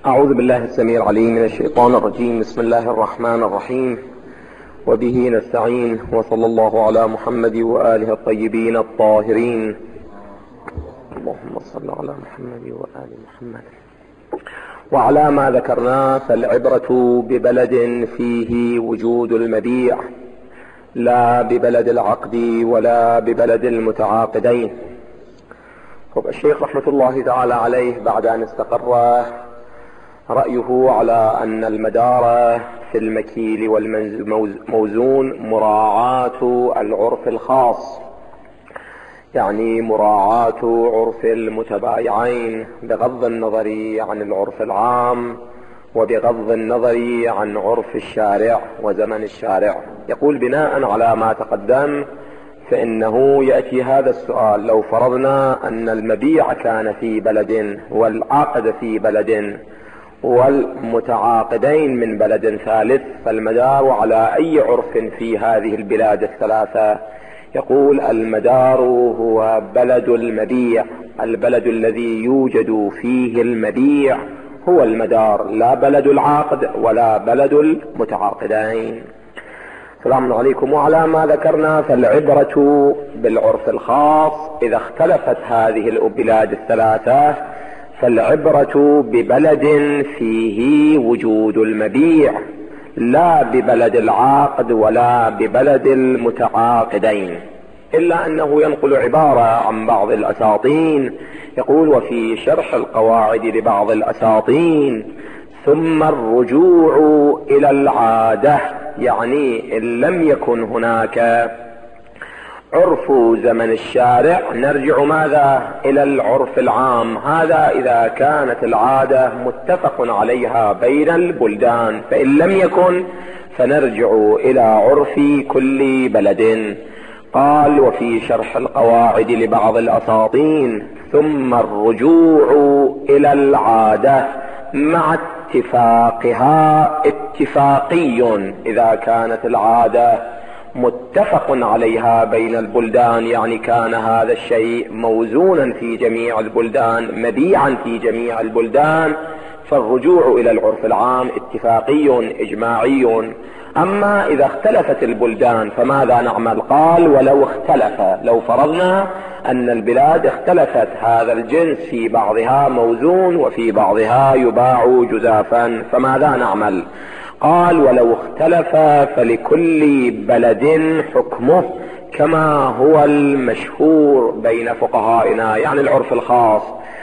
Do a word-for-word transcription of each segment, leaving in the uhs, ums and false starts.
أعوذ بالله السميع العليم من الشيطان الرجيم. بسم الله الرحمن الرحيم، وبه نستعين، وصلى الله على محمد وآله الطيبين الطاهرين. اللهم صل على محمد وآل محمد. وعلى ما ذكرنا فالعبرة ببلد فيه وجود المبيع، لا ببلد العقد ولا ببلد المتعاقدين. الشيخ رحمة الله تعالى عليه بعد أن استقر رأيه على أن المدار في المكيل والموزون مراعاة العرف الخاص، يعني مراعاة عرف المتبايعين بغض النظر عن العرف العام وبغض النظر عن عرف الشارع وزمن الشارع. يقول بناء على ما تقدم فإنه يأتي هذا السؤال: لو فرضنا أن المبيع كان في بلد والعقد في بلد والمتعاقدين من بلد ثالث، فالمدار على أي عرف في هذه البلاد الثلاثة؟ يقول المدار هو بلد المبيع، البلد الذي يوجد فيه المبيع هو المدار، لا بلد العقد ولا بلد المتعاقدين. السلام عليكم. وعلى ما ذكرنا فالعبرة بالعرف الخاص. إذا اختلفت هذه البلاد الثلاثة فالعبرة ببلد فيه وجود المبيع، لا ببلد العقد ولا ببلد المتعاقدين. إلا أنه ينقل عبارة عن بعض الأساطين، يقول: وفي شرح القواعد لبعض الأساطين ثم الرجوع إلى العادة، يعني إن لم يكن هناك عرف زمن الشارع نرجع ماذا؟ إلى العرف العام. هذا إذا كانت العادة متفق عليها بين البلدان، فإن لم يكن فنرجع إلى عرف كل بلد. قال: وفي شرح القواعد لبعض الأساطين ثم الرجوع إلى العادة مع اتفاقها اتفاقي. إذا كانت العادة متفق عليها بين البلدان، يعني كان هذا الشيء موزونا في جميع البلدان، مبيعا في جميع البلدان، فالرجوع إلى العرف العام اتفاقي إجماعي. أما إذا اختلفت البلدان فماذا نعمل؟ قال: ولو اختلف، لو فرضنا أن البلاد اختلفت، هذا الجنس في بعضها موزون وفي بعضها يباع جزافا، فماذا نعمل؟ قال: ولو اختلف فلكل بلد حكمه كما هو المشهور بين فقهائنا، يعني العرف الخاص.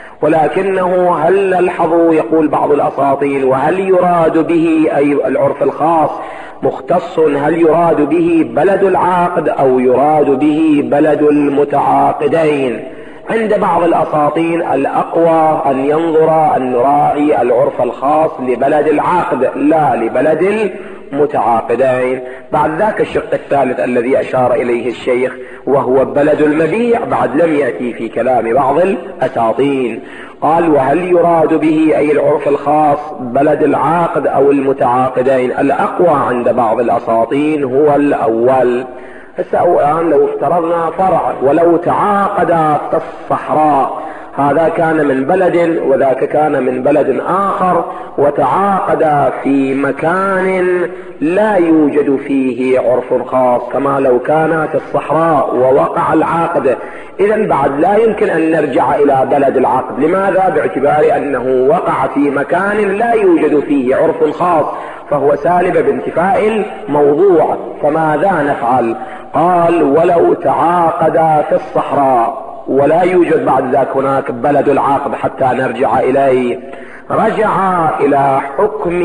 ولكنه هل نلحظ، يقول بعض الأساطين، وهل يراد به أي العرف الخاص مختص، هل يراد به بلد العقد أو يراد به بلد المتعاقدين؟ عند بعض الأساطين الأقوى أن ينظر أن نراعي العرف الخاص لبلد العقد لا لبلد المتعاقدين. بعد ذاك الشق الثالث الذي أشار إليه الشيخ وهو بلد المبيع بعد لم يأتي في كلام بعض الأساطين. قال: وهل يراد به أي العرف الخاص بلد العقد أو المتعاقدين؟ الأقوى عند بعض الأساطين هو الأول. الآن لو افترضنا فرع: ولو تعاقدا في الصحراء، هذا كان من بلد وذاك كان من بلد آخر، وتعاقدا في مكان لا يوجد فيه عرف خاص، كما لو كان في الصحراء ووقع العقد، إذن بعد لا يمكن أن نرجع إلى بلد العقد. لماذا؟ باعتبار أنه وقع في مكان لا يوجد فيه عرف خاص، فهو سالب بانتفاء الموضوع. فماذا نفعل؟ قال: ولو تعاقدا في الصحراء ولا يوجد بعد ذاك هناك بلد العقد حتى نرجع إليه، رجعا إلى حكم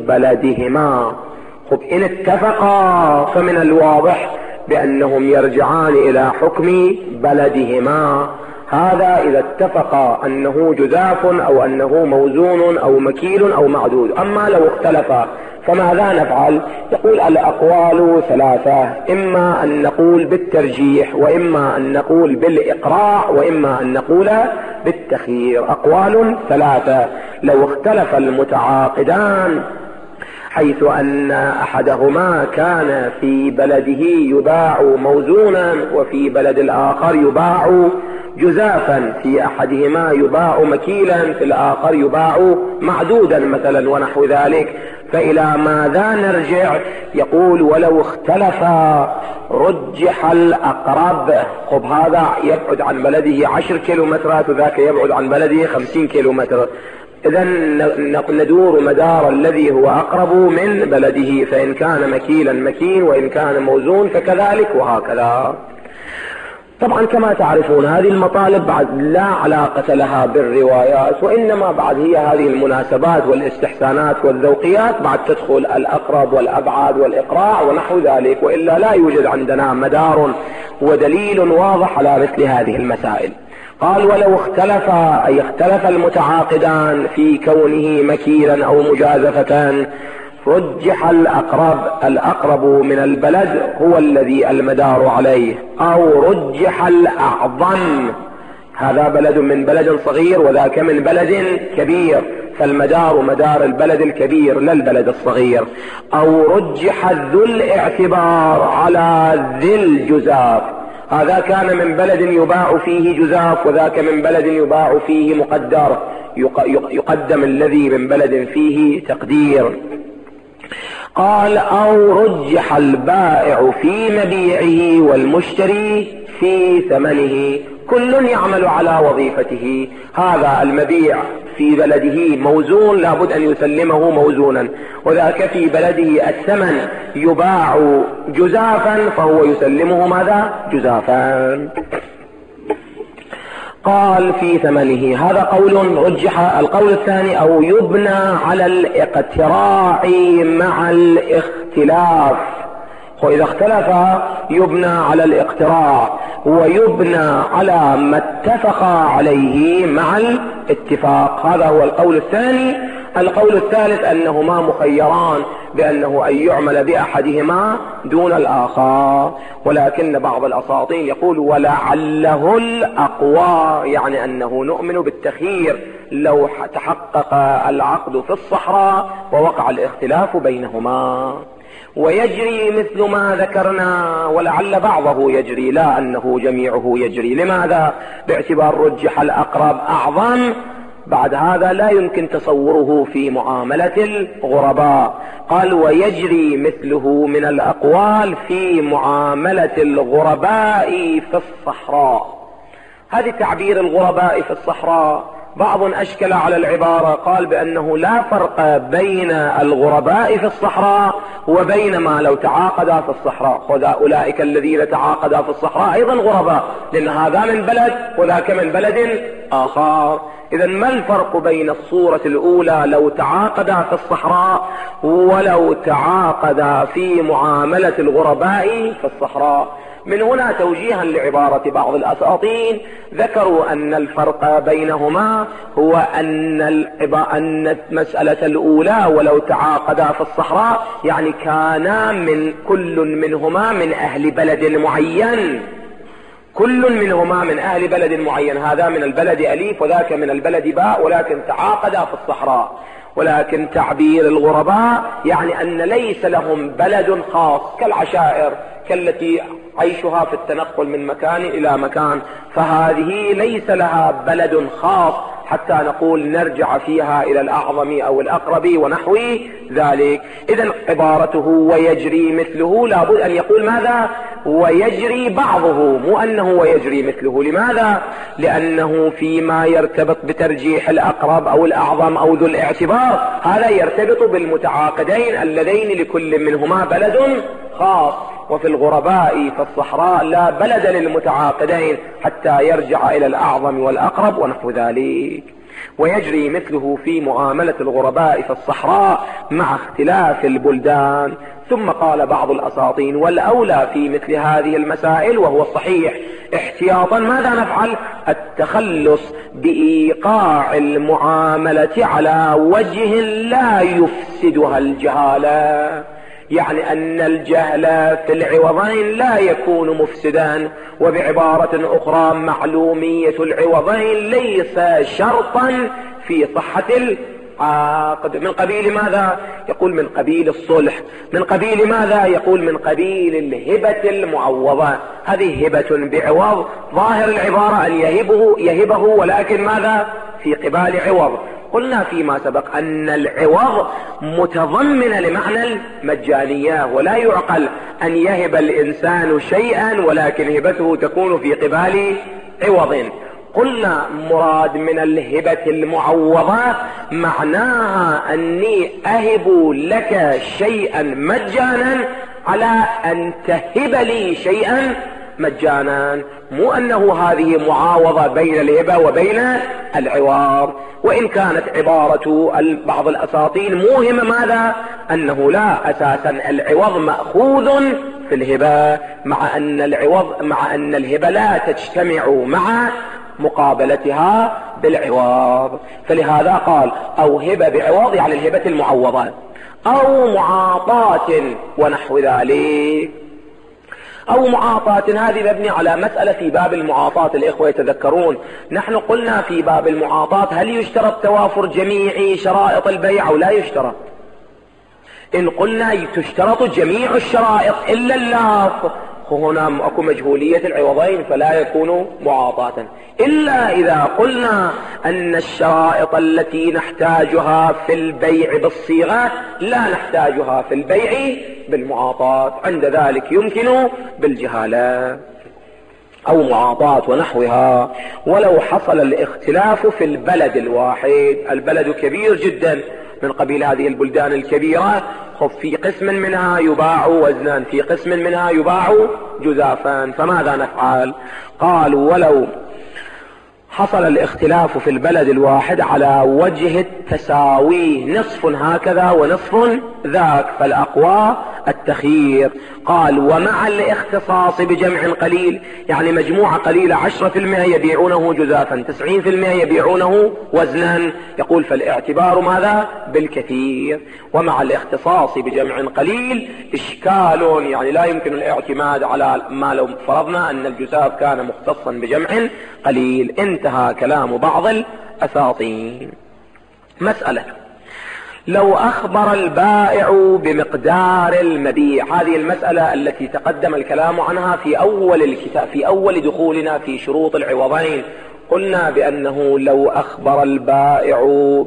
بلدهما. خب إن اتفقا فمن الواضح بأنهم يرجعان إلى حكم بلدهما. هذا إذا اتفقا أنه جزاف أو أنه موزون أو مكيل أو معدود. أما لو اختلفا فماذا نفعل؟ يقول: الأقوال ثلاثة، إما أن نقول بالترجيح، وإما أن نقول بالإقراع، وإما أن نقول بالتخيير. أقوال ثلاثة: لو اختلف المتعاقدان حيث أن أحدهما كان في بلده يباع موزونا وفي بلد الآخر يباع جزافا، في أحدهما يباع مكيلا، في الآخر يباع معدودا مثلا ونحو ذلك. فإلى ماذا نرجع؟ يقول ولو اختلفا رجح الأقرب. خب هذا يبعد عن بلده عشر كيلومترات وذاك يبعد عن بلده خمسين كيلومتر، إذا ندور مدار الذي هو أقرب من بلده، فإن كان مكيلا مكين، وإن كان موزون فكذلك، وهكذا. طبعا كما تعرفون هذه المطالب بعد لا علاقة لها بالروايات، وإنما بعد هي هذه المناسبات والاستحسانات والذوقيات، بعد تدخل الأقرب والأبعاد والإقراع ونحو ذلك، وإلا لا يوجد عندنا مدار ودليل واضح على مثل هذه المسائل. قال ولو اختلف، أي اختلف المتعاقدان في كونه مكيلا أو مجازفة، رجح الأقرب، الأقرب من البلد هو الذي المدار عليه، أو رجح الأعظم، هذا بلد من بلد صغير وذاك من بلد كبير، فالمدار مدار البلد الكبير لا البلد الصغير، أو رجح ذو الاعتبار على ذي الجزاف، هذا كان من بلد يباع فيه جزاف وذاك من بلد يباع فيه مقدر، يقدم الذي من بلد فيه تقدير. قال أو رجح البائع في مبيعه والمشتري في ثمنه، كل يعمل على وظيفته، هذا المبيع في بلده موزون لابد أن يسلمه موزونا، وذاك في بلده الثمن يباع جزافا فهو يسلمه ماذا؟ جزافا. قال في ثمنه، هذا قول رجح. القول الثاني أو يبنى على الاقتراع مع الاختلاف، وإذا اختلف يبنى على الاقتراع ويبنى على ما اتفق عليه مع الاتفاق، هذا هو القول الثاني. القول الثالث أنهما مخيران بأنه أن يعمل بأحدهما دون الآخر، ولكن بعض الأساطين يقول ولعله الأقوى، يعني أنه نؤمن بالتخيير لو تحقق العقد في الصحراء ووقع الاختلاف بينهما. ويجري مثل ما ذكرنا، ولعل بعضه يجري لا أنه جميعه يجري. لماذا؟ باعتبار رجح الأقرب أعظم، بعد هذا لا يمكن تصوره في معاملة الغرباء. قال ويجري مثله من الأقوال في معاملة الغرباء في الصحراء. هذه تعبير الغرباء في الصحراء، بعض أشكل على العبارة، قال بأنه لا فرق بين الغرباء في الصحراء وبين ما لو تعاقدا في الصحراء، أولئك الذين تعاقدا في الصحراء أيضا غرباء، لأن هذا من بلد وذاك من بلد آخر. إذا ما الفرق بين الصورة الأولى لو تعاقدا في الصحراء ولو تعاقدا في معاملة الغرباء في الصحراء؟ من هنا توجيها لعبارة بعض الأساطين ذكروا أن الفرق بينهما هو أن أن المسألة الأولى ولو تعاقدا في الصحراء يعني كانا من كل منهما من أهل بلد معين، كل منهما من أهل بلد معين، هذا من البلد أليف وذاك من البلد باء، ولكن تعاقدا في الصحراء. ولكن تعبير الغرباء يعني أن ليس لهم بلد خاص كالعشائر، كالتي عيشها في التنقل من مكان إلى مكان، فهذه ليس لها بلد خاص حتى نقول نرجع فيها إلى الأعظم أو الأقرب ونحو ذلك. إذن عبارته ويجري مثله لابد أن يقول ماذا؟ ويجري بعضه، مو أنه ويجري مثله. لماذا؟ لأنه فيما يرتبط بترجيح الأقرب أو الأعظم أو ذو الاعتبار هذا يرتبط بالمتعاقدين اللذين لكل منهما بلد خاص، وفي الغرباء في الصحراء لا بلد للمتعاقدين حتى يرجع إلى الأعظم والأقرب ونحو ذلك. ويجري مثله في معاملة الغرباء في الصحراء مع اختلاف البلدان. ثم قال بعض الأساطين والأولى في مثل هذه المسائل وهو الصحيح احتياطا ماذا نفعل؟ التخلص بإيقاع المعاملة على وجه لا يفسدها الجهالة، يعني أن الجهل في العوضين لا يكون مفسدا. وبعبارة أخرى معلومية العوضين ليس شرطا في صحة عقد. من قبيل ماذا؟ يقول من قبيل الصلح. من قبيل ماذا؟ يقول من قبيل الهبة المعوضة. هذه هبة بعوض، ظاهر العبارة أن يهبه يهبه ولكن ماذا؟ في قبال عوض. قلنا فيما سبق أن العوض متضمن لمعنى المجانية، ولا يعقل أن يهب الإنسان شيئا ولكن هبته تكون في قبال عوض. قلنا مراد من الهبة المعوضة معناها أني أهب لك شيئا مجانا على أن تهب لي شيئا مجانا، مو أنه هذه معاوضة بين الهبة وبين العوض. وإن كانت عبارة بعض الأساطين موهمة ماذا؟ أنه لا، أساسا العوض مأخوذ في الهبة، مع أن العوض مع أن الهبة لا تجتمع مع مقابلتها بالعوض. فلهذا قال أو هبة بعوض يعني الهبة المعوضة، أو معاطاة ونحو ذلك. أو معاطاة هذه مبني على مسألة في باب المعاطاة. الإخوة يتذكرون نحن قلنا في باب المعاطاة هل يشترط توافر جميع شرائط البيع أو لا يشترط؟ إن قلنا تشترط جميع الشرائط إلا اللفظ، هنا أكو مجهولية العوضين فلا يكون معاطاة، إلا إذا قلنا أن الشرائط التي نحتاجها في البيع بالصيغة لا نحتاجها في البيع بالمعاطاة، عند ذلك يمكن بالجهالة. أو معاطاة ونحوها. ولو حصل الاختلاف في البلد الواحد، البلد كبير جدا من قبيل هذه البلدان الكبيرة، خف في قسم منها يباع وزنا، في قسم منها يباع جزافا، فماذا نفعل؟ قالوا ولو حصل الاختلاف في البلد الواحد على وجه التساوي، نصف هكذا ونصف ذاك، فالأقوى التخيير. قال ومع الاختصاص بجمع قليل، يعني مجموعة قليلة عشرة في المئة يبيعونه جزافا، تسعين في المئة يبيعونه وزنا، يقول فالاعتبار ماذا؟ بالكثير. ومع الاختصاص بجمع قليل إشكال، يعني لا يمكن الاعتماد على ما لو فرضنا أن الجزاف كان مختصا بجمع قليل. انتهى كلام بعض الأساطين. مسألة لو أخبر البائع بمقدار المبيع، هذه المسألة التي تقدم الكلام عنها في أول الكتاب، في أول دخولنا في شروط العوضين. قلنا بأنه لو أخبر البائع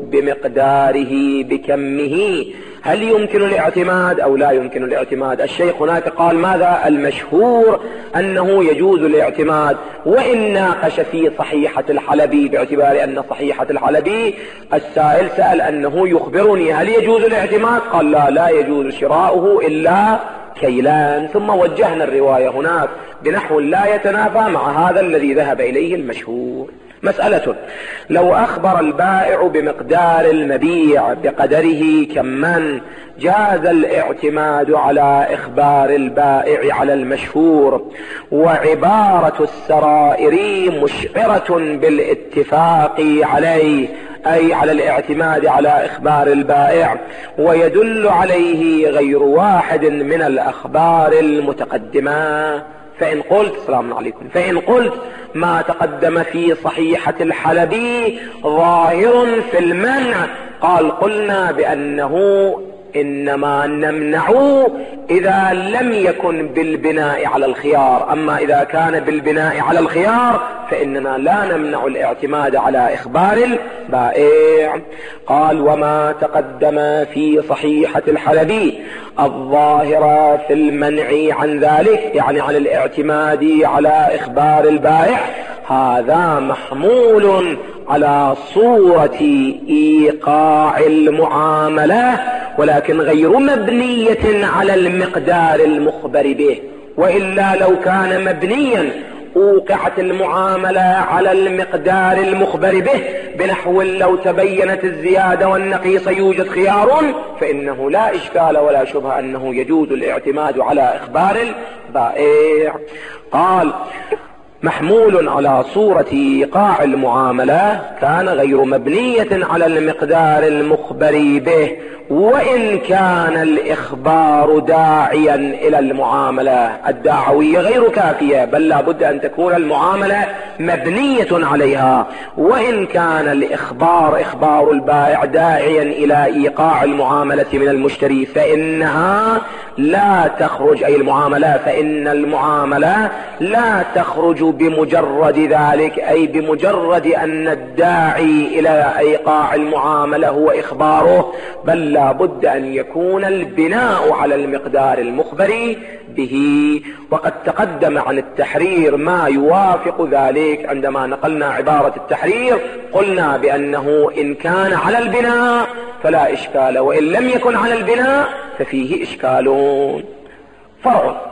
بمقداره بكمه هل يمكن الاعتماد أو لا يمكن الاعتماد؟ الشيخ هناك قال ماذا؟ المشهور أنه يجوز الاعتماد، وإن ناقش في صحيحة الحلبي باعتبار أن صحيحة الحلبي السائل سأل أنه يخبرني هل يجوز الاعتماد؟ قال لا، لا يجوز شراؤه إلا كيلان. ثم وجهنا الرواية هناك بنحو لا يتنافى مع هذا الذي ذهب إليه المشهور. مسألة لو أخبر البائع بمقدار المبيع بقدره كمن، جاز الاعتماد على إخبار البائع على المشهور، وعبارة السرائر مشعرة بالاتفاق عليه، أي على الاعتماد على إخبار البائع، ويدل عليه غير واحد من الأخبار المتقدمة. فإن قلت السلام عليكم فإن قلت ما تقدم في صحيحة الحلبي ظاهر في المنع، قال قلنا بأنه إنما نمنع إذا لم يكن بالبناء على الخيار، أما إذا كان بالبناء على الخيار فإننا لا نمنع الاعتماد على إخبار البائع. قال وما تقدم في صحيحة الحلبي الظاهرة في المنع عن ذلك، يعني عن الاعتماد على إخبار البائع، هذا محمول على صورة إيقاع المعاملة، ولكن غير مبنية على المقدار المخبر به. وإلا لو كان مبنيا أوقعت المعاملة على المقدار المخبر به، بنحو لو تبينت الزيادة والنقيص يوجد خيار، فإنه لا إشكال ولا شبهة أنه يجوز الاعتماد على إخبار البائع. قال محمول على صورة إيقاع المعاملة، كان غير مبنية على المقدار المخبر به، وإن كان الإخبار داعيا إلى المعاملة الدعوية غير كافية، بل لا بد أن تكون المعاملة مبنية عليها. وإن كان الإخبار إخبار البائع داعيا إلى إيقاع المعاملة من المشتري فإنها لا تخرج، أي المعاملة، فإن المعاملة لا تخرج بمجرد ذلك، أي بمجرد أن الداعي إلى إيقاع المعاملة هو إخباره، بل لا بد أن يكون البناء على المقدار المخبر به. وقد تقدم عن التحرير ما يوافق ذلك. عندما نقلنا عبارة التحرير قلنا بأنه إن كان على البناء فلا إشكال، وإن لم يكن على البناء ففيه إشكال. فرع.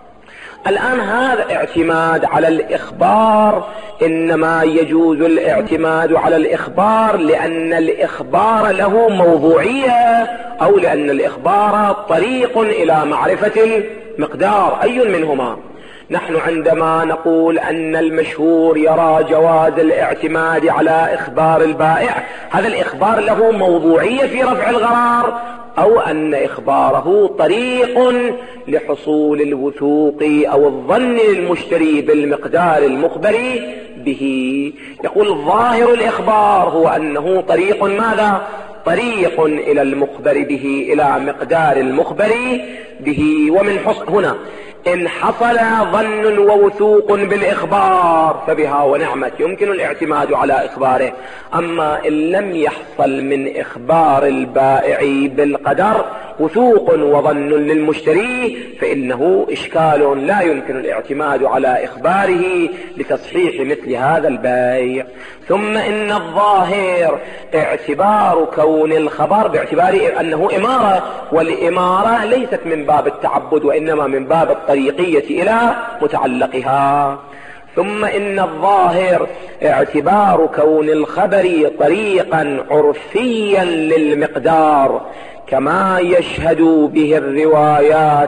الآن هذا اعتماد على الإخبار، إنما يجوز الاعتماد على الإخبار لأن الإخبار له موضوعية، أو لأن الإخبار طريق إلى معرفة المقدار، أي منهما. نحن عندما نقول أن المشهور يرى جواز الاعتماد على إخبار البائع، هذا الإخبار له موضوعية في رفع الغرار، أو أن إخباره طريق لحصول الوثوق أو الظن للمشتري بالمقدار المخبر به. يقول ظاهر الإخبار هو أنه طريق ماذا؟ طريق إلى المخبر به، إلى مقدار المخبر به. ومن حصل هنا إن حصل ظن ووثوق بالإخبار فبها ونعمت، يمكن الاعتماد على إخباره. أما إن لم يحصل من إخبار البائع بالقدر وثوق وظن للمشتري فإنه إشكال، لا يمكن الاعتماد على إخباره لتصحيح مثل هذا البيع. ثم إن الظاهر اعتبار كون الخبر باعتبار أنه إمارة، والإمارة ليست من باب التعبد وإنما من باب الطريقية إلى متعلقها. ثم إن الظاهر اعتبار كون الخبر طريقا عرفيا للمقدار كما يشهد به الروايات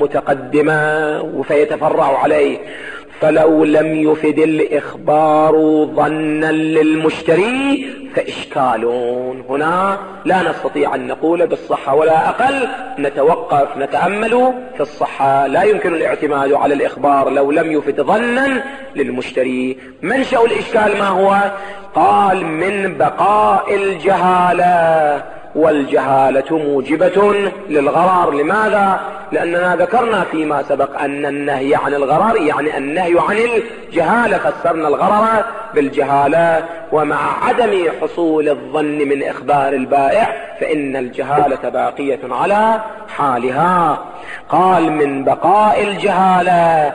المتقدمة فيتفرع عليه، فلو لم يفد الإخبار ظنا للمشتري فإشكال. هنا لا نستطيع أن نقول بالصحة ولا أقل، نتوقف نتأمل في الصحة. لا يمكن الاعتماد على الإخبار لو لم يفد ظنا للمشتري. منشأ الإشكال ما هو؟ قال من بقاء الجهالة، والجهالة موجبة للغرار. لماذا؟ لأننا ذكرنا فيما سبق أن النهي عن الغرار يعني النهي عن الجهالة، فسرنا الغرر بالجهالة. ومع عدم حصول الظن من إخبار البائع فإن الجهالة باقية على حالها. قال من بقاء الجهالة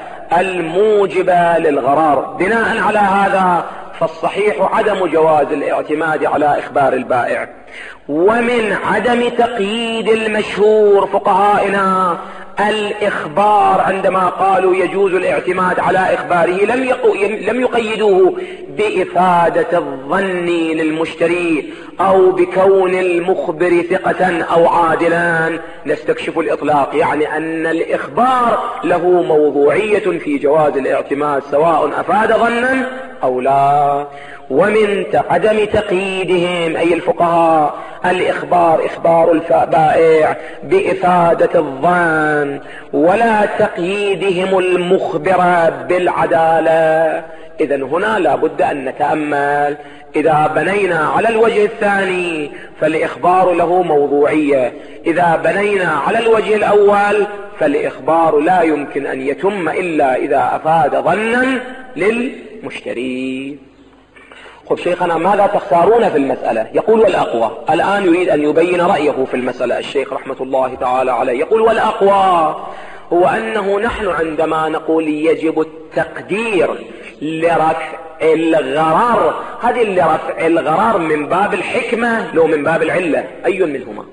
الموجبة للغرار. بناء على هذا فالصحيح عدم جواز الاعتماد على إخبار البائع. ومن عدم تقييد المشهور فقهائنا الإخبار، عندما قالوا يجوز الاعتماد على إخباره لم لم يقيدوه بإفادة الظن للمشتري أو بكون المخبر ثقة أو عادلا. نستكشف الإطلاق، يعني أن الإخبار له موضوعية في جواز الاعتماد سواء أفاد ظنا أو لا. ومن عدم تقييدهم أي الفقهاء الإخبار إخبار البائع بإفادة الظن، ولا تقييدهم المخبر بالعدالة. إذن هنا لا بد أن نتأمل. إذا بنينا على الوجه الثاني فالإخبار له موضوعية، إذا بنينا على الوجه الأول فالإخبار لا يمكن أن يتم إلا إذا أفاد ظنا للمشتري. خب شيخنا ماذا تختارون في المسألة؟ يقول والأقوى. الآن يريد أن يبين رأيه في المسألة الشيخ رحمة الله تعالى عليه. يقول والأقوى هو أنه نحن عندما نقول يجب التقدير لرفع الغرار، هذه لرفع الغرار من باب الحكمة لو من باب العلة، أي منهما؟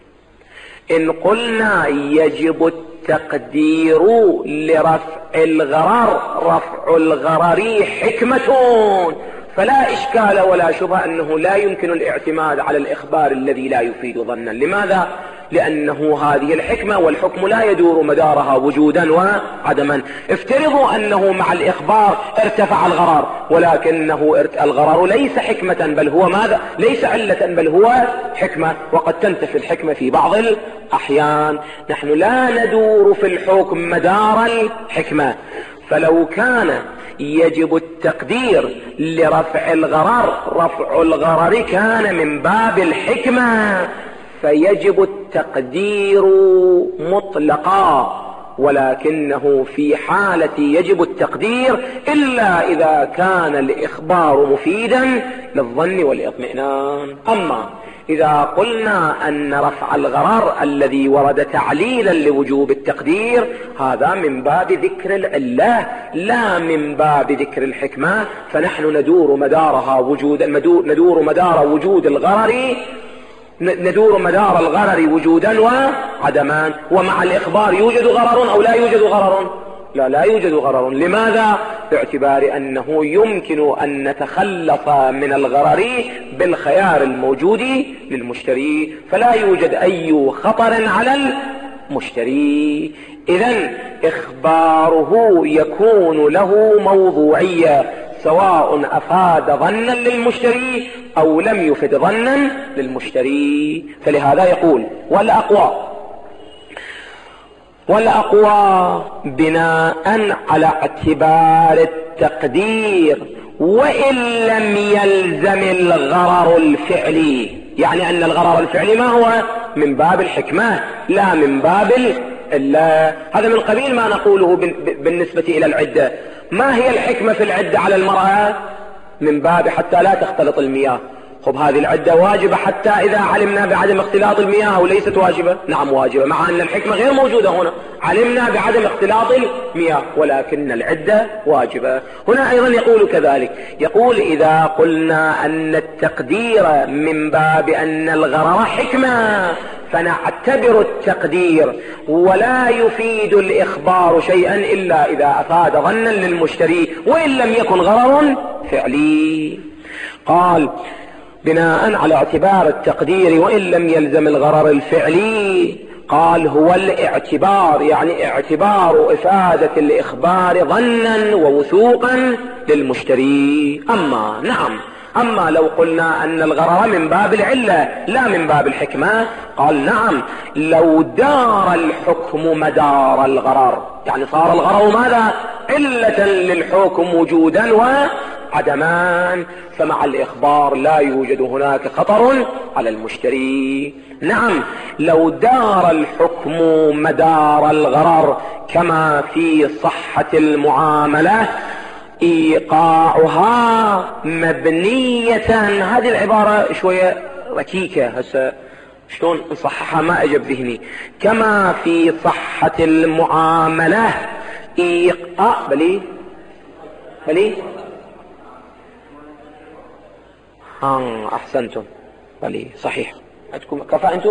إن قلنا يجب التقدير لرفع الغرار، رفع الغرار حكمة، فلا إشكال ولا شبهة أنه لا يمكن الاعتماد على الإخبار الذي لا يفيد ظنا. لماذا؟ لأنه هذه الحكمة، والحكم لا يدور مدارها وجودا وعدما. افترضوا أنه مع الإخبار ارتفع الغرر، ولكنه الغرر ليس حكمة بل هو ماذا؟ ليس علة بل هو حكمة، وقد تنتفي الحكمة في بعض الأحيان. نحن لا ندور في الحكم مدار الحكمة، فلو كان يجب التقدير لرفع الغرر، رفع الغرر كان من باب الحكمة، فيجب التقدير مطلقا، ولكنه في حالة يجب التقدير إلا إذا كان الإخبار مفيدا للظن والإطمئنان. أما إذا قلنا أن رفع الغرر الذي ورد تعليلا لوجوب التقدير هذا من باب ذكر العلة لا من باب ذكر الحكمة، فنحن ندور مدارها وجود ندور مدار وجود الغرر ندور مدار الغرر وجودا وعدما. ومع الإخبار يوجد غرر أو لا يوجد غرر؟ لا لا يوجد غرر. لماذا؟ باعتبار أنه يمكن أن نتخلص من الغرر بالخيار الموجود للمشتري، فلا يوجد أي خطر على المشتري. إذن إخباره يكون له موضوعية، سواء أفاد ظنا للمشتري أو لم يفد ظنا للمشتري. فلهذا يقول والأقوى والأقوى بناء على اعتبار التقدير وإن لم يلزم الغرر الفعلي، يعني أن الغرر الفعلي ما هو؟ من باب الحكمة لا من باب الله. هذا من قبيل ما نقوله بالنسبة إلى العدة. ما هي الحكمة في العدة على المرأة؟ من باب حتى لا تختلط المياه. خب هذه العدة واجبة حتى إذا علمنا بعدم اختلاط المياه، وليست واجبة؟ نعم واجبة، مع أن الحكمة غير موجودة هنا، علمنا بعدم اختلاط المياه ولكن العدة واجبة. هنا أيضا يقول كذلك، يقول إذا قلنا أن التقدير من باب أن الغرر حكمة فنعتبر التقدير ولا يفيد الإخبار شيئا إلا إذا أفاد ظنا للمشتري وإن لم يكن غرر فعلي. قال بناء على اعتبار التقدير وإن لم يلزم الغرر الفعلي، قال هو الاعتبار، يعني اعتبار إفادة الإخبار ظنا ووثوقا للمشتري. أما نعم أما لو قلنا أن الغرر من باب العلة لا من باب الحكمة، قال نعم لو دار الحكم مدار الغرر، يعني صار الغرر ماذا؟ علة للحكم وجودا وعدمان، فمع الإخبار لا يوجد هناك خطر على المشتري. نعم لو دار الحكم مدار الغرر كما في صحة المعاملة إيقاعها مبنية، هذه العبارة شوية ركيكة هسه شلون نصححها ما أجب ذهني. كما في صحة المعاملة إيقاع بلي بلي آه أحسنتم بلي صحيح عندكم كفى أنتم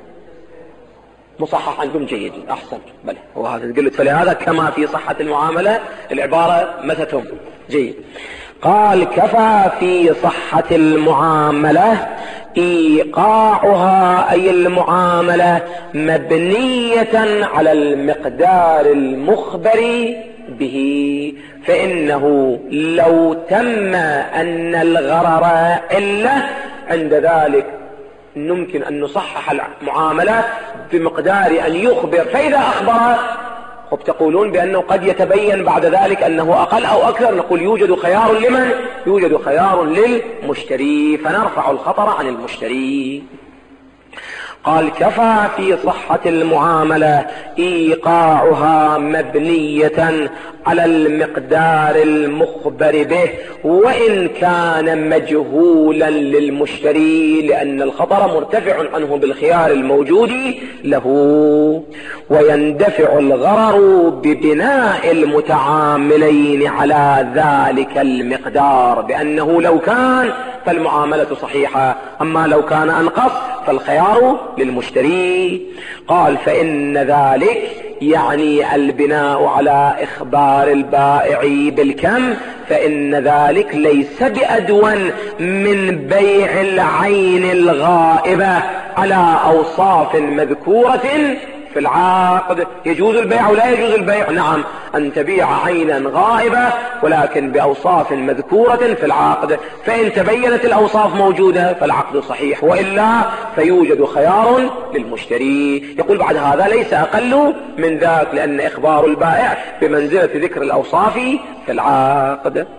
مصحح عندكم جيد أحسن بلى هو هذا قلت. فلهذا كما في صحة المعاملة العبارة متتهم جيد. قال كفى في صحة المعاملة إيقاعها أي المعاملة مبنية على المقدار المخبر به، فإنه لو تم أن الغرر علة عند ذلك ممكن أن نصحح المعاملة بمقدار أن يخبر، فإذا أخبر وبتقولون بأنه قد يتبين بعد ذلك أنه أقل أو أكثر، نقول يوجد خيار لمن؟ يوجد خيار للمشتري، فنرفع الخطر عن المشتري. قال كفى في صحة المعاملة إيقاعها مبنية على المقدار المخبر به وإن كان مجهولا للمشتري، لأن الخطر مرتفع عنه بالخيار الموجود له، ويندفع الغرر ببناء المتعاملين على ذلك المقدار، بأنه لو كان فالمعاملة صحيحة، أما لو كان أنقص فالخيار للمشتري. قال فإن ذلك يعني البناء على إخبار البائع بالكم، فإن ذلك ليس بأدون من بيع العين الغائبة على أوصاف مذكورة في العقد. يجوز البيع ولا يجوز البيع؟ نعم، أن تبيع عينا غائبة ولكن بأوصاف مذكورة في العقد، فإن تبينت الأوصاف موجودة فالعقد صحيح، وإلا فيوجد خيار للمشتري. يقول بعد هذا ليس أقل من ذاك، لأن إخبار البائع بمنزلة ذكر الأوصاف في العقد.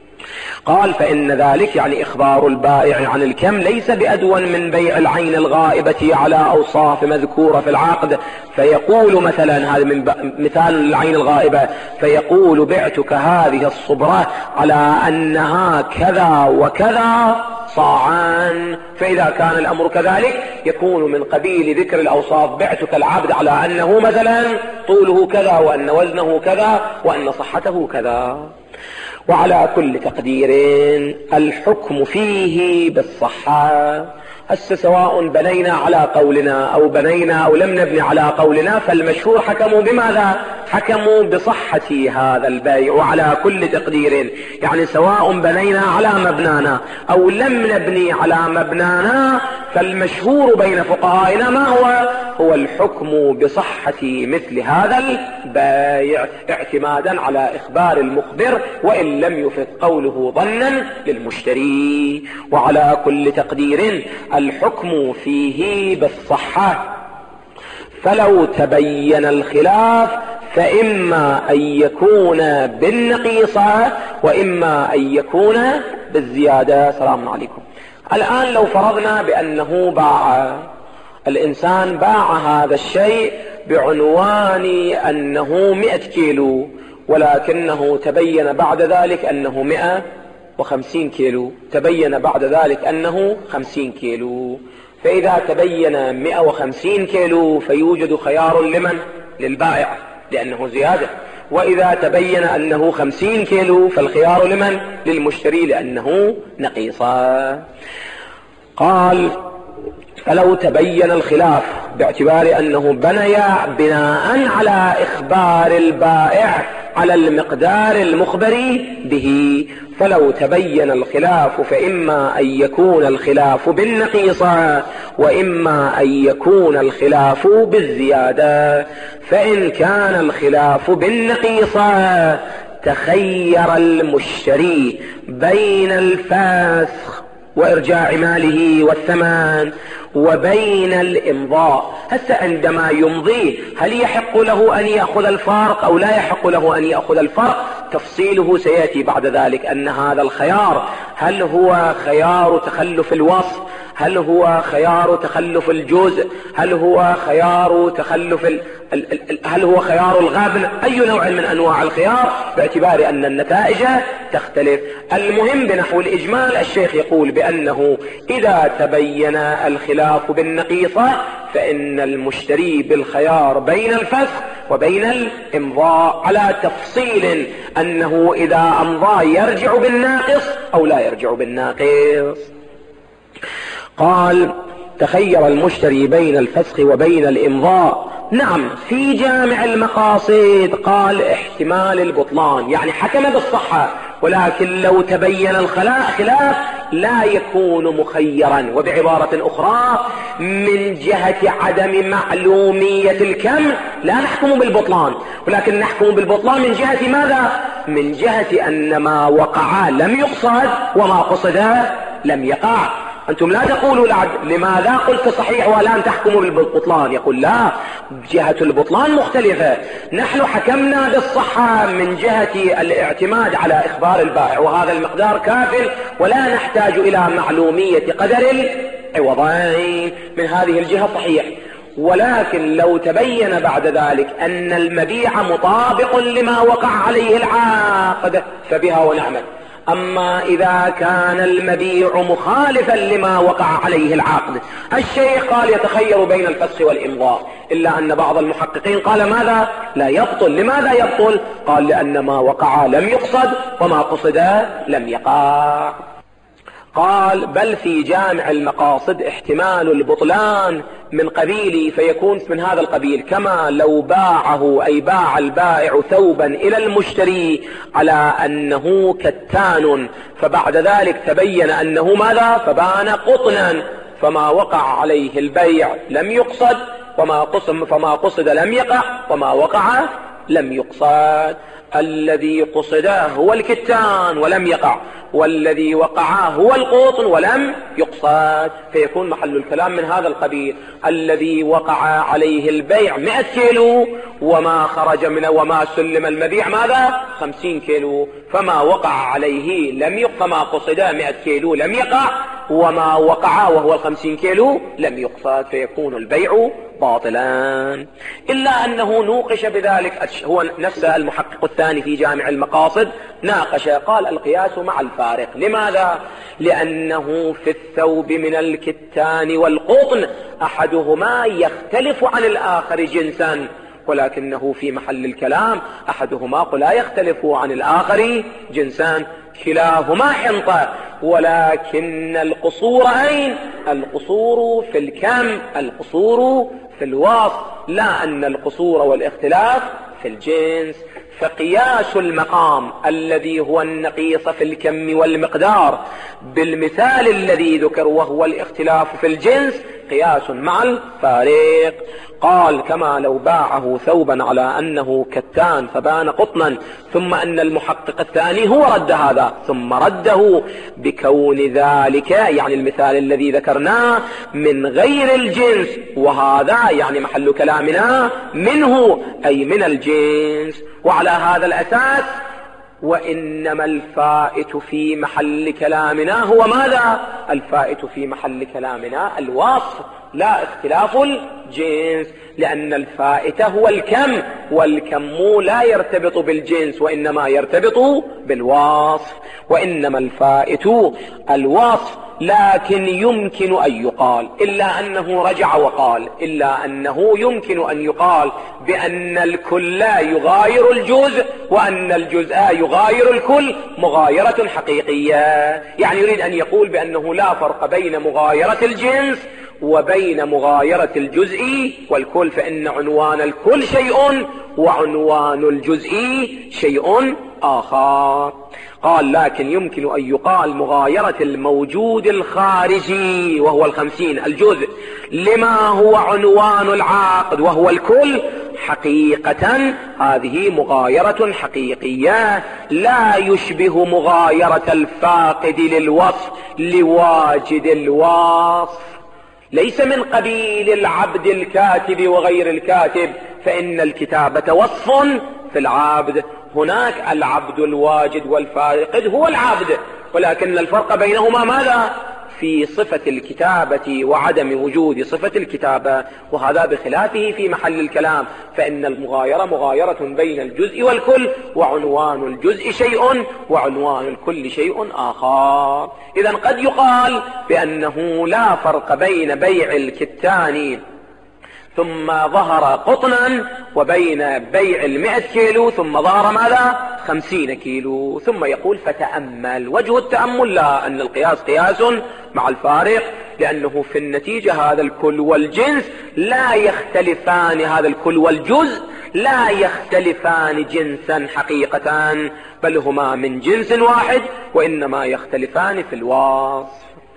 قال فإن ذلك يعني إخبار البائع عن الكم ليس بأدون من بيع العين الغائبة على أوصاف مذكورة في العقد. فيقول مثلا، هذا من مثال العين الغائبة، فيقول بعتك هذه الصبرة على أنها كذا وكذا صاعا، فإذا كان الأمر كذلك يكون من قبيل ذكر الأوصاف. بعتك العبد على أنه مثلا طوله كذا، وأن وزنه كذا، وأن صحته كذا. وعلى كل تقدير الحكم فيه بالصحة. هسه سواء بنينا على قولنا أو بنينا أو لم نبني على قولنا، فالمشهور حكموا بماذا؟ حكموا بصحة هذا البيع. وعلى كل تقدير يعني سواء بنينا على مبنانا أو لم نبني على مبنانا، فالمشهور بين فقهائنا ما هو؟ هو الحكم بصحة مثل هذا البيع اعتمادا على إخبار المخبر، وإن لم يفد قوله ظنا للمشتري. وعلى كل تقدير الحكم فيه بالصحة. فلو تبين الخلاف فإما أن يكون بالنقيصة وإما أن يكون بالزيادة. سلام عليكم. الآن لو فرضنا بأنه باع الإنسان باع هذا الشيء بعنوان أنه مئة كيلو، ولكنه تبين بعد ذلك أنه مئة وخمسين كيلو، تبين بعد ذلك أنه خمسين كيلو. فإذا تبين مئة وخمسين كيلو فيوجد خيار لمن؟ للبائع لأنه زيادة. وإذا تبين أنه خمسين كيلو فالخيار لمن؟ للمشتري لأنه نقيصة. قال فلو تبين الخلاف باعتبار أنه بني بناء على إخبار البائع على المقدار المخبر به. فلو تبين الخلاف فإما أن يكون الخلاف بالنقيصة وإما أن يكون الخلاف بالزيادة. فإن كان الخلاف بالنقيصة تخير المشتري بين الفسخ وإرجاع ماله والثمن وبين الإمضاء. هسه عندما يمضي هل يحق له أن يأخذ الفرق أو لا يحق له أن يأخذ الفرق؟ تفصيله سيأتي بعد ذلك. أن هذا الخيار هل هو خيار تخلف الوصف، هل هو خيار تخلف الجزء، هل هو خيار تخلف ال... ال... ال... هل هو خيار الغبن، أي نوع من أنواع الخيار، باعتبار أن النتائج تختلف. المهم بنحو الإجمال الشيخ يقول بأنه إذا تبين الخلاف بالنقيصة فإن المشتري بالخيار بين الفسخ وبين الإمضاء، على تفصيل أنه إذا أمضى يرجع بالناقص أو لا يرجع بالناقص. قال تخير المشتري بين الفسخ وبين الإمضاء. نعم، في جامع المقاصد قال احتمال البطلان، يعني حكم بالصحة، ولكن لو تبين الخلاف لا يكون مخيرا. وبعبارة أخرى من جهة عدم معلومية الكم لا نحكم بالبطلان، ولكن نحكم بالبطلان من جهة ماذا؟ من جهة أن ما وقع لم يقصد وما قصد لم يقع. أنتم لا تقولوا لعد لماذا قلت صحيح والآن تحكموا بالبطلان؟ يقول لا، جهة البطلان مختلفة. نحن حكمنا بالصحة من جهة الاعتماد على إخبار البائع، وهذا المقدار كافٍ ولا نحتاج إلى معلومية قدر العوضين. من هذه الجهة صحيح. ولكن لو تبين بعد ذلك أن المبيع مطابق لما وقع عليه العقد فبها ونعمت. أما إذا كان المبيع مخالفا لما وقع عليه العقد، الشيخ قال يتخير بين الفسخ والإمضاء، إلا أن بعض المحققين قال ماذا؟ لا يبطل. لماذا يبطل؟ قال لأن ما وقع لم يقصد وما قصد لم يقع. قال بل في جامع المقاصد احتمال البطلان من قبيل، فيكون من هذا القبيل كما لو باعه أي باع البائع ثوبا إلى المشتري على أنه كتان، فبعد ذلك تبين أنه ماذا؟ فبان قطنا، فما وقع عليه البيع لم يقصد، وما قصد فما قصد لم يقع، وما وقع لم يقصد. الذي قصد هو الكتان ولم يقع، والذي وقع هو القطن ولم يقصد، فيكون محل الكلام من هذا القبيل. الذي وقع عليه البيع مئة كيلو، وما خرج من وما سلم المبيع ماذا؟ خمسين كيلو، فما وقع عليه لم يقع، فما قصد مئة كيلو لم يقع، وما وقع وهو الخمسين كيلو لم يقصد، فيكون البيع باطلا. إلا أنه نوقش بذلك، هو نفسه المحقق الثاني في جامع المقاصد ناقش، قال القياس مع الفارق. لماذا؟ لأنه في الثوب من الكتان والقطن أحدهما يختلف عن الآخر جنسا، ولكنه في محل الكلام أحدهما لا يختلف عن الآخر جنسان، كلاهما حنطة، ولكن القصور أين؟ القصور في الكم، القصور في الوصف، لا أن القصور والاختلاف في الجنس. فقياس المقام الذي هو النقيص في الكم والمقدار بالمثال الذي ذكر وهو الاختلاف في الجنس قياس مع الفارق. قال كما لو باعه ثوبا على أنه كتان فبان قطنا، ثم أن المحقق الثاني هو رد هذا ثم رده بكون ذلك، يعني المثال الذي ذكرناه، من غير الجنس، وهذا يعني محل كلامنا منه أي من الجنس. وعلى هذا الأساس وإنما الفائت في محل كلامنا هو ماذا؟ الفائت في محل كلامنا الوصف لا اختلاف الجنس، لأن الفائت هو الكم، والكم لا يرتبط بالجنس وإنما يرتبط بالوصف. وإنما الفائت الوصف، لكن يمكن أن يقال، إلا أنه رجع وقال، إلا أنه يمكن أن يقال بأن الكل يغاير الجزء، وأن الجزء يغاير الكل مغايرة حقيقية. يعني يريد أن يقول بأنه لا فرق بين مغايرة الجنس وبين مغايرة الجزء والكل، فإن عنوان الكل شيء وعنوان الجزء شيء آخر. قال لكن يمكن أن يقال مغايرة الموجود الخارجي وهو الخمسين الجزء لما هو عنوان العقد وهو الكل، حقيقة هذه مغايرة حقيقية لا يشبه مغايرة الفاقد للوصف لواجد الوصف، ليس من قبيل العبد الكاتب وغير الكاتب، فإن الكتابة وصف في العبد، هناك العبد الواجد والفاقد هو العبد، ولكن الفرق بينهما ماذا؟ في صفة الكتابة وعدم وجود صفة الكتابة، وهذا بخلافه في محل الكلام، فإن المغايرة مغايرة بين الجزء والكل، وعنوان الجزء شيء وعنوان الكل شيء آخر. إذن قد يقال بأنه لا فرق بين بيع الكتان ثم ظهر قطنا وبين بيع المئة كيلو ثم ظهر ماذا؟ خمسين كيلو. ثم يقول فتأمل. وجه التأمل لا أن القياس قياس مع الفارق، لأنه في النتيجة هذا الكل والجنس لا يختلفان، هذا الكل والجزء لا يختلفان جنسا حقيقة، بل هما من جنس واحد وإنما يختلفان في الوصف.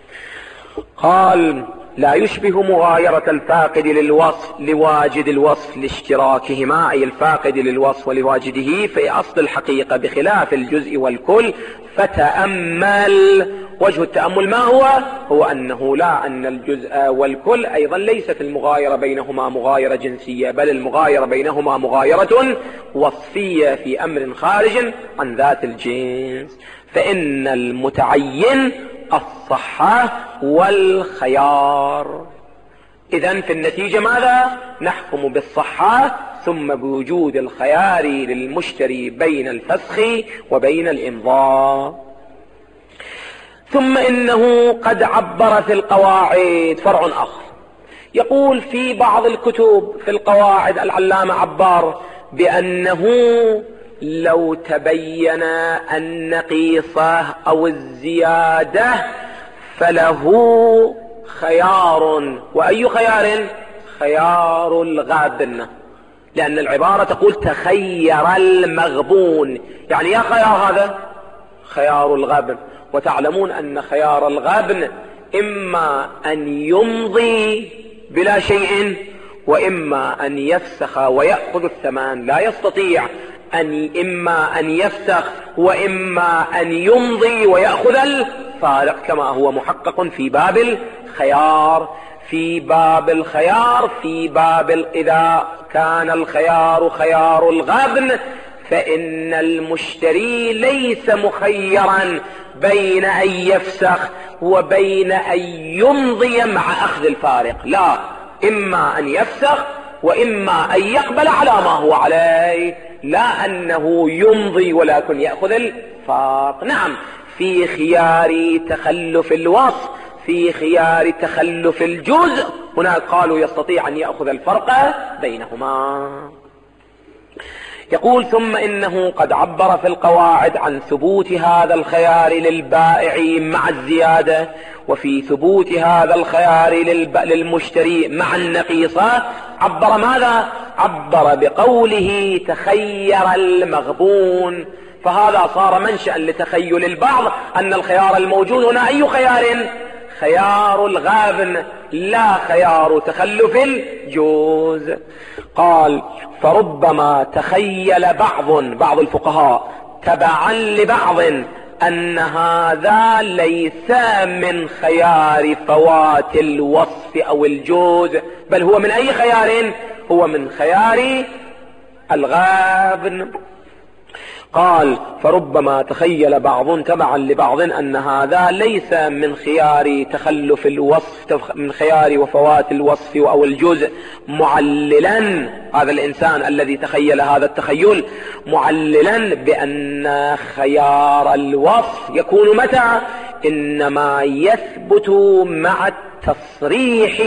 قال لا يشبه مغايرة الفاقد للوصف لواجد الوصف لاشتراكهما، أي الفاقد للوصف ولواجده في أصل الحقيقة بخلاف الجزء والكل. فتأمل. وجه التأمل ما هو؟ هو أنه لا أن الجزء والكل أيضا ليست المغايرة بينهما مغايرة جنسية، بل المغايرة بينهما مغايرة وصفية في أمر خارج عن ذات الجنس. فإن المتعين الصحة والخيار. إذن في النتيجة ماذا؟ نحكم بالصحة ثم بوجود الخيار للمشتري بين الفسخ وبين الإمضاء. ثم إنه قد عبر في القواعد فرع آخر، يقول في بعض الكتب في القواعد العلامة عبار بأنه لو تبين النقيصة أو الزيادة فله خيار. وأي خيار؟ خيار الغابن، لأن العبارة تقول تخير المغبون، يعني يا خيار هذا خيار الغابن، وتعلمون أن خيار الغابن إما أن يمضي بلا شيء، وإما أن يفسخ ويأخذ الثمن. لا يستطيع أن إما أن يفسخ وإما أن يمضي ويأخذ الفارق، كما هو محقق في باب الخيار. في باب الخيار في باب إذا كان الخيار خيار الغبن فإن المشتري ليس مخيرا بين أن يفسخ وبين أن يمضي مع أخذ الفارق، لا، إما أن يفسخ وإما أن يقبل على ما هو عليه، لا أنه يمضي ولكن يأخذ الفارق. نعم، في خيار تخلف الوصف، في خيار تخلف الجزء، هناك قالوا يستطيع أن يأخذ الفرق بينهما. يقول: ثم إنه قد عبر في القواعد عن ثبوت هذا الخيار للبائع مع الزيادة، وفي ثبوت هذا الخيار للمشتري مع النقيصة عبر ماذا؟ عبر بقوله تخير المغبون، فهذا صار منشأ لتخيل البعض أن الخيار الموجود هنا أي خيار؟ خيار الغابن، لا خيار تخلف الجوز. قال: فربما تخيل بعض بعض الفقهاء تبعا لبعض أن هذا ليس من خيار فوات الوصف أو الجوز، بل هو من أي خيار؟ هو من خيار الغابن. قال: فربما تخيل بعض تبعا لبعض أن هذا ليس من خيار تخلف الوصف، من خيار وفوات الوصف أو الجزء، معللا هذا الإنسان الذي تخيل هذا التخيل معللا بأن خيار الوصف يكون متى؟ إنما يثبت مع التصريح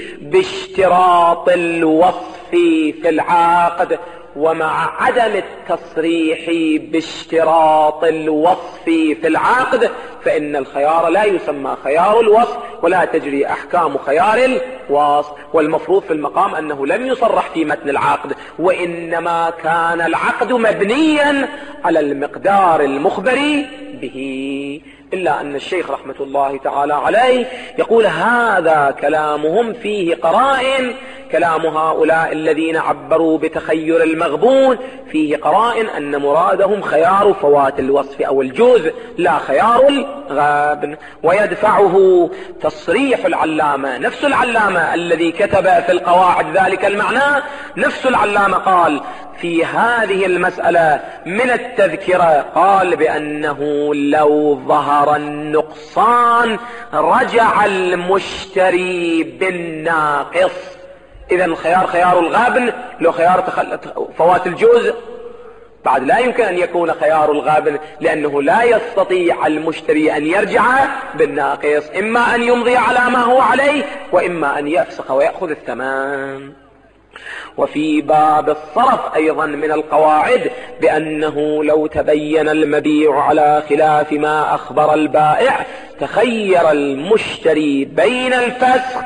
باشتراط الوصف في العقد، ومع عدم التصريح باشتراط الوصف في العقد فإن الخيار لا يسمى خيار الوصف ولا تجري أحكام خيار الوصف. والمفروض في المقام أنه لم يصرح في متن العقد، وإنما كان العقد مبنيا على المقدار المخبر به. إلا أن الشيخ رحمة الله تعالى عليه يقول: هذا كلامهم فيه قرائن، كلام هؤلاء الذين عبروا بتخير المغبون فيه قرائن أن مرادهم خيار فوات الوصف أو الجوز لا خيار الغابن. ويدفعه تصريح العلامة، نفس العلامة الذي كتب في القواعد ذلك المعنى، نفس العلامة قال في هذه المسألة من التذكرة، قال بأنه لو ظهر النقصان رجع المشتري بالناقص. إذا الخيار خيار الغابن، لو خيار فوات الجوز بعد لا يمكن أن يكون خيار الغابن، لأنه لا يستطيع المشتري أن يرجع بالناقص، إما أن يمضي على ما هو عليه وإما أن يفسخ ويأخذ الثمن. وفي باب الصرف أيضا من القواعد بأنه لو تبين المبيع على خلاف ما أخبر البائع تخير المشتري بين الفسخ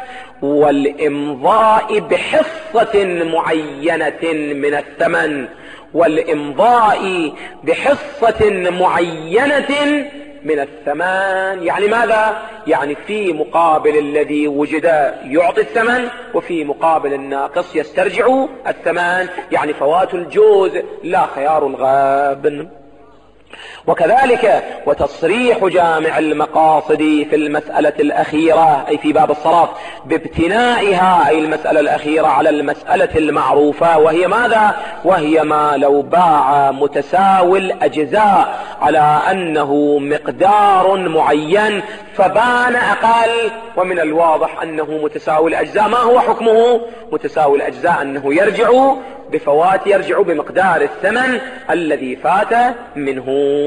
والإمضاء بحصة معينة من الثمن، والإمضاء بحصة معينة من الثمن. يعني ماذا؟ يعني في مقابل الذي وجد يعطي الثمن، وفي مقابل الناقص يسترجع الثمن، يعني فوات الجوز لا خيار الغابن. وكذلك وتصريح جامع المقاصد في المسألة الأخيرة أي في باب الصرف بابتنائها أي المسألة الأخيرة على المسألة المعروفة، وهي ماذا؟ وهي ما لو باع متساوي الأجزاء على أنه مقدار معين فبان أقل، ومن الواضح أنه متساوي الأجزاء. ما هو حكمه؟ متساوي الأجزاء أنه يرجع بفوات، يرجع بمقدار الثمن الذي فات منه.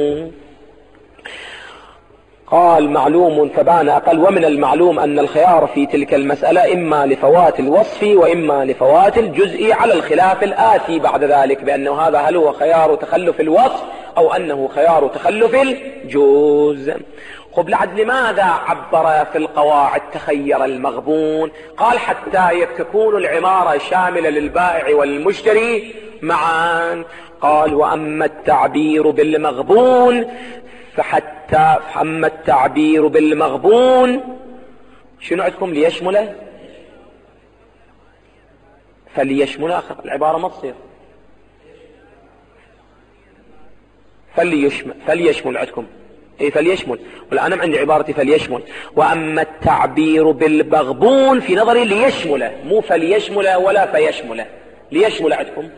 قال: معلوم فبان أقل. ومن المعلوم أن الخيار في تلك المسألة إما لفوات الوصف وإما لفوات الجزء، على الخلاف الآتي بعد ذلك بأنه هذا هل هو خيار تخلف الوصف أو أنه خيار تخلف الجوز. خب لعد لماذا عبر في القواعد تخير المغبون؟ قال حتى تكون العمارة شاملة للبائع والمشتري معا. قال: وأما التعبير بالمغبون فحتى أما التعبير بالمغبون شنو عندكم ليشمله؟ فليشمل العبارة ما تصير. فليشمل فليشمل عندكم اي فليشمل، والآن عندي عبارتي فليشمل. وأما التعبير بالمغبون في نظري ليشمله، مو فليشمله ولا فيشمله، ليشمل عندكم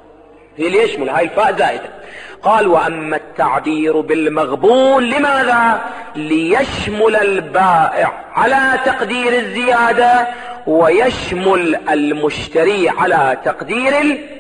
هي ليشمل، هاي الفاء زائدة. قال وأما التعبير بالمغبون لماذا؟ ليشمل البائع على تقدير الزيادة ويشمل المشتري على تقدير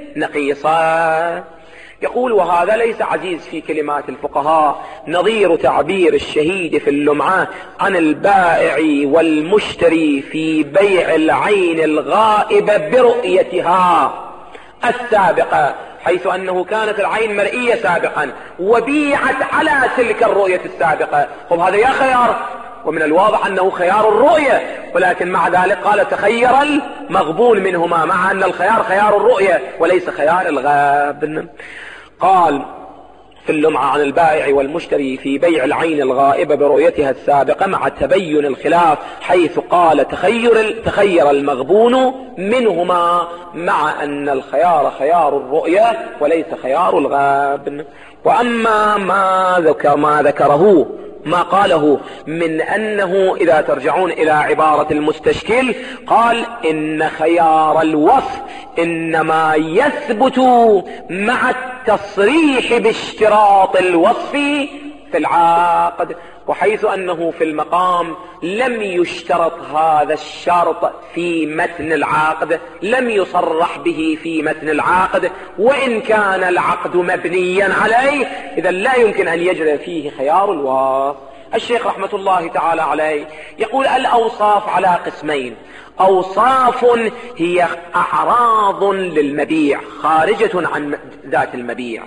النقيصة. يقول وهذا ليس عزيز في كلمات الفقهاء، نظير تعبير الشهيد في اللمعة عن البائع والمشتري في بيع العين الغائبة برؤيتها السابقة، حيث أنه كانت العين مرئية سابقا وبيعت على تلك الرؤية السابقة. طب هذا يا خيار، ومن الواضح أنه خيار الرؤية، ولكن مع ذلك قال تخير المغبون منهما، مع أن الخيار خيار الرؤية وليس خيار الغاب. قال في اللمعة عن البائع والمشتري في بيع العين الغائبة برؤيتها السابقة مع تبين الخلاف، حيث قال تخير, تخير المغبون منهما، مع أن الخيار خيار الرؤية وليس خيار الغاب. وأما ما ذكر ما ذكره ما قاله من أنه إذا ترجعون إلى عبارة المستشكل قال إن خيار الوصف إنما يثبت مع التصريح باشتراط الوصف في العقد، وحيث أنه في المقام لم يشترط هذا الشرط في متن العقد، لم يصرح به في متن العقد، وإن كان العقد مبنيا عليه، إذا لا يمكن أن يجري فيه خيار الوصف. الشيخ رحمة الله تعالى عليه يقول الأوصاف على قسمين: أوصاف هي أعراض للمبيع خارجة عن ذات المبيع،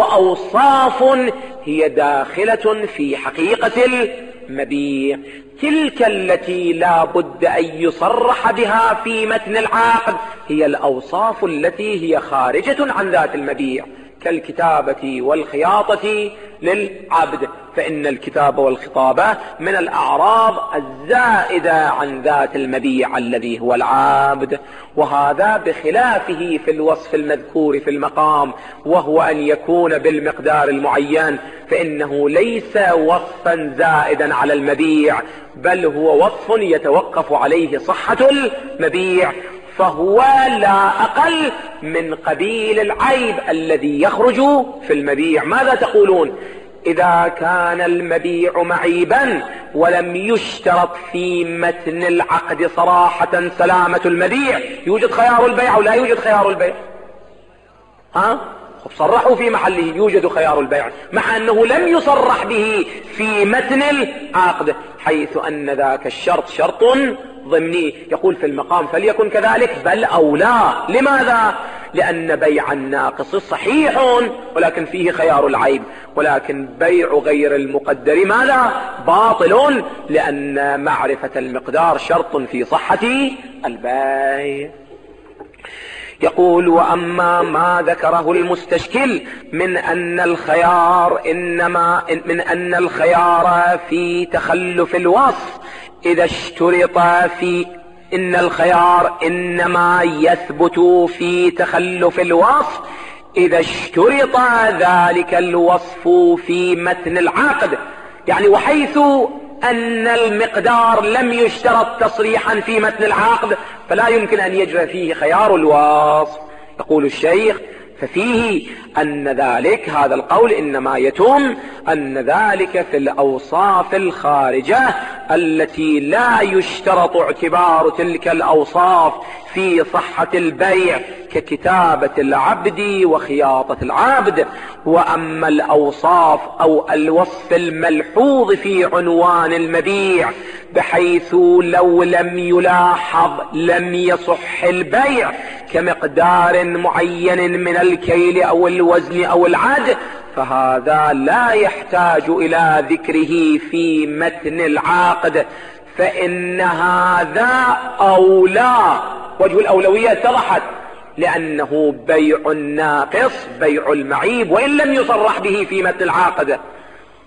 وأوصاف هي داخلة في حقيقة المبيع. تلك التي لا بد أن يصرح بها في متن العقد هي الأوصاف التي هي خارجة عن ذات المبيع، كالكتابة والخياطة للعبد، فإن الكتابة والخطابة من الأعراض الزائدة عن ذات المبيع الذي هو العبد، وهذا بخلافه في الوصف المذكور في المقام، وهو أن يكون بالمقدار المعين، فإنه ليس وصفا زائدا على المبيع، بل هو وصف يتوقف عليه صحة المبيع، فهو لا أقل من قبيل العيب الذي يخرج في المبيع. ماذا تقولون إذا كان المبيع معيبا ولم يشترط في متن العقد صراحة سلامة المبيع؟ يوجد خيار البيع ولا يوجد خيار البيع؟ ها؟ صرحوا في محله يوجد خيار البيع، مع أنه لم يصرح به في متن العقد، حيث أن ذاك الشرط شرط ضمني. يقول في المقام فليكن كذلك، بل أولى. لماذا؟ لأن بيع الناقص صحيح ولكن فيه خيار العيب، ولكن بيع غير المقدر ماذا؟ باطل، لأن معرفة المقدار شرط في صحة البيع. يقول وأما ما ذكره المستشكل من أن الخيار إنما من أن الخيار في تخلف الوصف إذا اشترط في إن الخيار إنما يثبت في تخلف الوصف إذا اشترط ذلك الوصف في متن العقد، يعني وحيث أن المقدار لم يشترط تصريحا في متن العقد فلا يمكن أن يجري فيه خيار الوصف. يقول الشيخ ففيه أن ذلك هذا القول إنما يتم أن ذلك في الأوصاف الخارجة التي لا يشترط اعتبار تلك الأوصاف في صحة البيع ككتابة العبد وخياطة العبد. وأما الأوصاف أو الوصف الملحوظ في عنوان المبيع بحيث لو لم يلاحظ لم يصح البيع كمقدار معين من الكيل أو الوزن أو العد، فهذا لا يحتاج إلى ذكره في متن العقد، فإن هذا أولى. وجه الأولوية اتضحت، لأنه بيع الناقص بيع المعيب وإن لم يصرح به في متن العقد،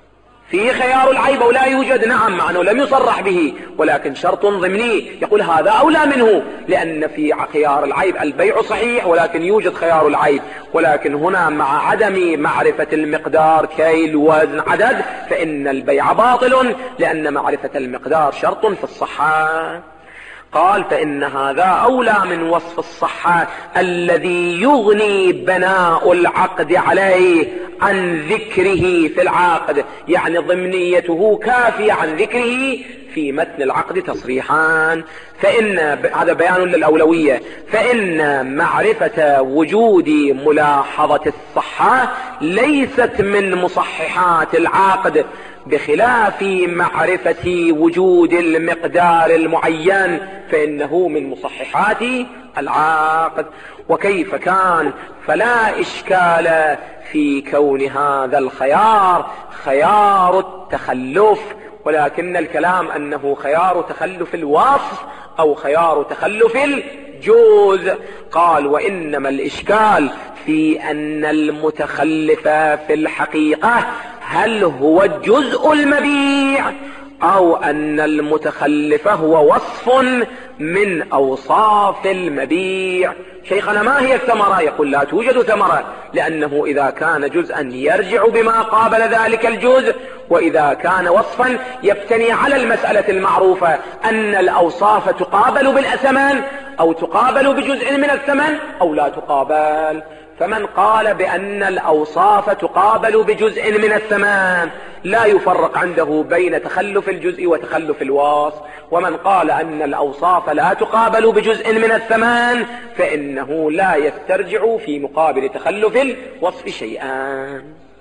فيه خيار العيب أو لا يوجد؟ نعم، مع أنه لم يصرح به ولكن شرط ضمني يقول هذا أولى منه، لأن في خيار العيب البيع صحيح ولكن يوجد خيار العيب، ولكن هنا مع عدم معرفة المقدار كيل وزن عدد فإن البيع باطل، لأن معرفة المقدار شرط في الصحة. قال فإن هذا أولى من وصف الصحة الذي يغني بناء العقد عليه عن ذكره في العقد، يعني ضمنيته كافية عن ذكره في متن العقد تصريحان. فإن هذا بيان للأولوية، فإن معرفة وجود ملاحظة الصحة ليست من مصححات العقد، بخلاف معرفة وجود المقدار المعين فإنه من مصححات العقد. وكيف كان فلا إشكال في كون هذا الخيار خيار التخلف، ولكن الكلام أنه خيار تخلف الوصف أو خيار تخلف الجوز. قال وإنما الإشكال في أن المتخلف في الحقيقة هل هو جزء المبيع أو أن المتخلف هو وصف من أوصاف المبيع. شيخنا ما هي الثمرة؟ يقول لا توجد ثمرة، لأنه إذا كان جزءا يرجع بما قابل ذلك الجزء، وإذا كان وصفا يبتني على المسألة المعروفة أن الأوصاف تقابل بالثمن أو تقابل بجزء من الثمن أو لا تقابل. فمن قال بأن الأوصاف تقابل بجزء من الثمن لا يفرق عنده بين تخلف الجزء وتخلف الوصف، ومن قال أن الأوصاف لا تقابل بجزء من الثمن فإنه لا يسترجع في مقابل تخلف الوصف شيئا.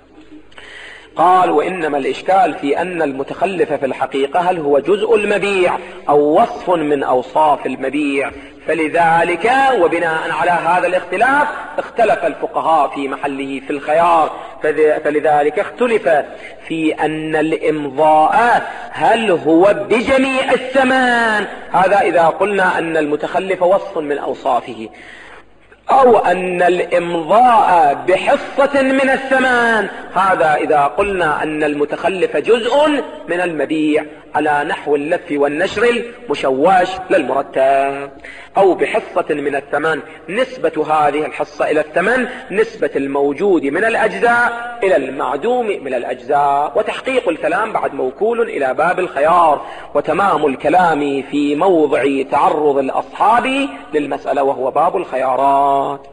قال وإنما الإشكال في أن المتخلف في الحقيقة هل هو جزء المبيع أو وصف من أوصاف المبيع، فلذلك وبناء على هذا الاختلاف اختلف الفقهاء في محله في الخيار، فلذلك اختلف في أن الإمضاء هل هو بجميع الثمن، هذا إذا قلنا أن المتخلف وصف من أوصافه، أو أن الإمضاء بحصة من الثمن، هذا إذا قلنا أن المتخلف جزء من المبيع على نحو اللف والنشر المشوش للمرتب، أو بحصة من الثمن نسبة هذه الحصة إلى الثمن نسبة الموجود من الأجزاء إلى المعدوم من الأجزاء. وتحقيق الكلام بعد موكول إلى باب الخيار، وتمام الكلام في موضع تعرض الأصحاب للمسألة وهو باب الخيارات.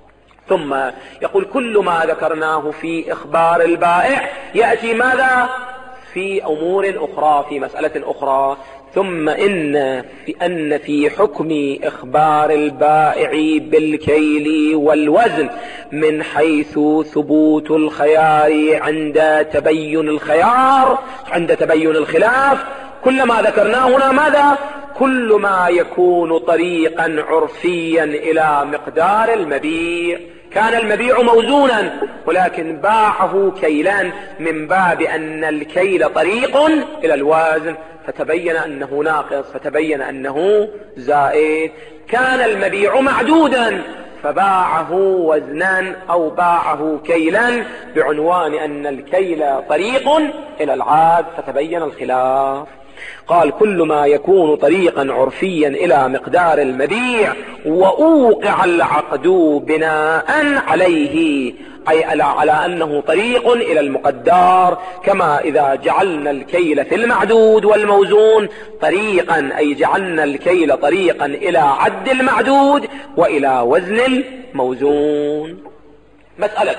ثم يقول كل ما ذكرناه في إخبار البائع يأتي ماذا؟ في أمور أخرى، في مسألة أخرى. ثم إن في, أن في حكم إخبار البائع بالكيل والوزن من حيث ثبوت الخيار عند تبين الخيار عند تبين الخلاف، كل ما ذكرناه هنا ماذا؟ كل ما يكون طريقا عرفيا إلى مقدار المبيع. كان المبيع موزونا ولكن باعه كيلا من باب أن الكيل طريق إلى الوزن فتبين أنه ناقص، فتبين أنه زائد. كان المبيع معدودا فباعه وزنا أو باعه كيلا بعنوان أن الكيل طريق إلى العاد فتبين الخلاف. قال كل ما يكون طريقا عرفيا إلى مقدار المبيع وأوقع العقد بناء عليه، أي على أنه طريق إلى المقدار، كما إذا جعلنا الكيل في المعدود والموزون طريقا، أي جعلنا الكيل طريقا إلى عد المعدود وإلى وزن الموزون. مسألة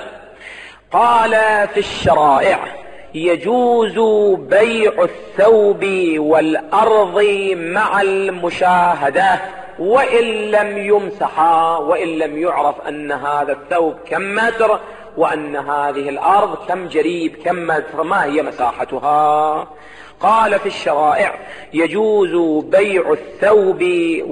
قال في الشرائع يجوز بيع الثوب والأرض مع المشاهدة وإن لم يمسحا، وإن لم يعرف أن هذا الثوب كم متر وأن هذه الأرض كم جريب كم متر، ما هي مساحتها. قال في الشرائع يجوز بيع الثوب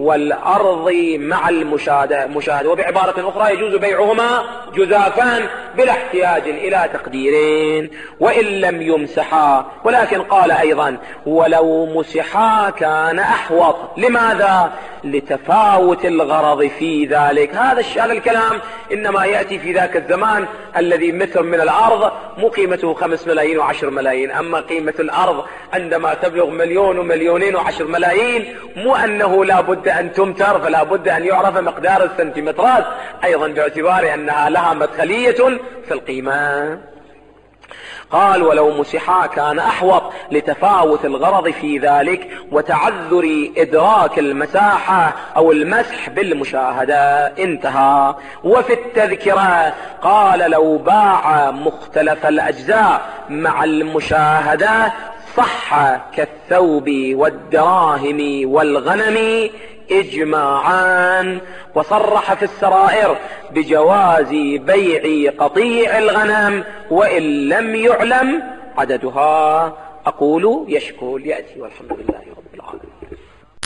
والأرض مع المشاهدة، مشاهدة، وبعبارة أخرى يجوز بيعهما جزافان بلا احتياج إلى تقديرين، وإن لم يمسحا. ولكن قال أيضا ولو مسحا كان أحوط. لماذا؟ لتفاوت الغرض في ذلك. هذا هذا الكلام إنما يأتي في ذاك الزمان الذي متر من الأرض مو قيمته خمس ملايين وعشر ملايين، أما قيمة الأرض عندما تبلغ مليون ومليونين وعشر ملايين مو أنه لا بد أن تمتر، فلا بد أن يعرف مقدار السنتيمترات أيضا باعتبار أنها لها مدخلية في القيمة. قال ولو مسحا كان أحوط لتفاوت الغرض في ذلك وتعذر إدراك المساحة أو المسح بالمشاهدة. انتهى. وفي التذكرة قال لو باع مختلف الأجزاء مع المشاهدة صح كالثوب والدراهم والغنم إجماعا. وصرح في السرائر بجواز بيع قطيع الغنم وإن لم يعلم عددها. أقول يشكل يأتي والحمد لله.